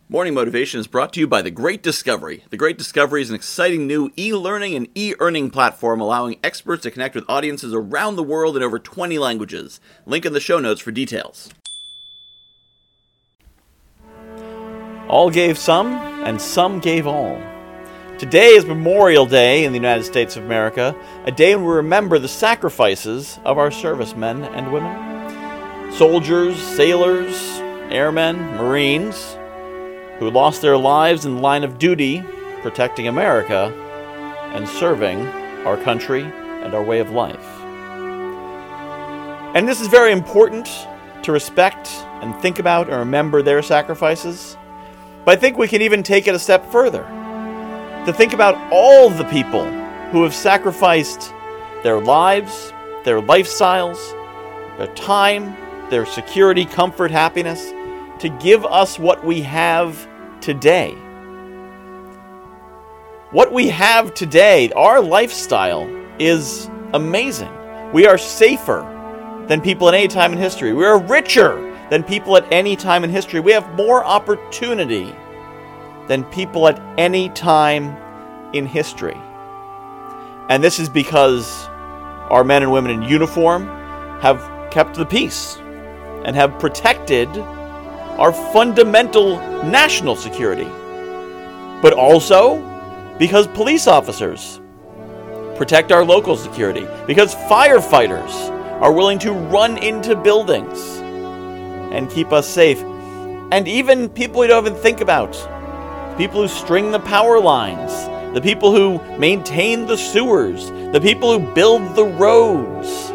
Morning Motivation is brought to you by The Great Discovery. The Great Discovery is an exciting new e-learning and e-earning platform allowing experts to connect with audiences around the world in over 20 languages. Link in the show notes for details. All gave some, and some gave all. Today is Memorial Day in the United States of America, a day when we remember the sacrifices of our servicemen and women. Soldiers, sailors, airmen, Marines, who lost their lives in the line of duty, protecting America and serving our country and our way of life. And this is very important to respect and think about and remember their sacrifices. But I think we can even take it a step further, to think about all the people who have sacrificed their lives, their lifestyles, their time, their security, comfort, happiness, to give us what we have today. What we have today, our lifestyle, is amazing. We are safer than people at any time in history. We are richer than people at any time in history. We have more opportunity than people at any time in history. And this is because our men and women in uniform have kept the peace and have protected our fundamental national security. But also because police officers protect our local security, because firefighters are willing to run into buildings and keep us safe. And even people we don't even think about, people who string the power lines, the people who maintain the sewers, the people who build the roads.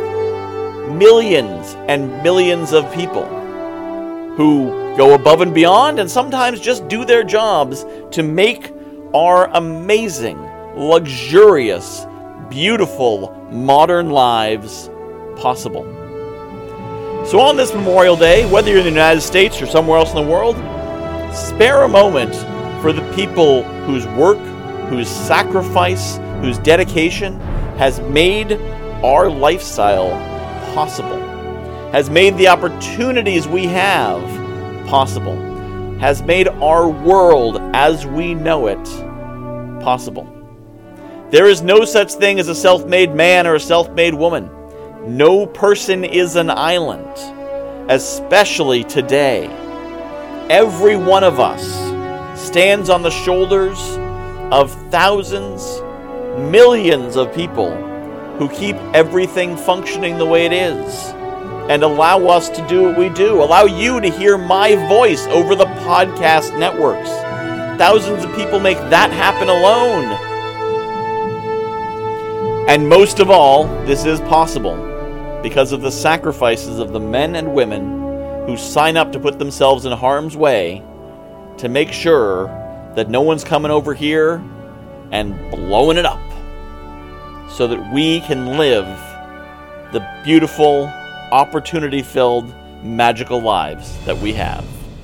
Millions and millions of people who go above and beyond and sometimes just do their jobs to make our amazing, luxurious, beautiful, modern lives possible. So on this Memorial Day, whether you're in the United States or somewhere else in the world, spare a moment for the people whose work, whose sacrifice, whose dedication has made our lifestyle possible, has made the opportunities we have possible, has made our world as we know it possible. There is no such thing as a self-made man or a self-made woman. No person is an island, especially today. Every one of us stands on the shoulders of thousands, millions of people who keep everything functioning the way it is and allow us to do what we do, allow you to hear my voice over the podcast networks. Thousands of people make that happen alone. And most of all, this is possible because of the sacrifices of the men and women who sign up to put themselves in harm's way to make sure that no one's coming over here and blowing it up so that we can live the beautiful, opportunity-filled, magical lives that we have.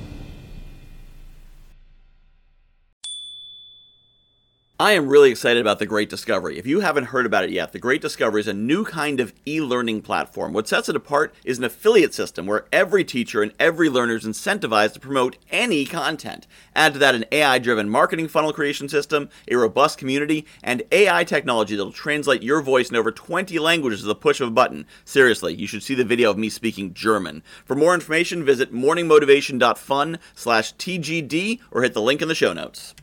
I am really excited about The Great Discovery. If you haven't heard about it yet, The Great Discovery is a new kind of e-learning platform. What sets it apart is an affiliate system where every teacher and every learner is incentivized to promote any content. Add to that an AI-driven marketing funnel creation system, a robust community, and AI technology that will translate your voice in over 20 languages with the push of a button. Seriously, you should see the video of me speaking German. For more information, visit morningmotivation.fun/TGD or hit the link in the show notes.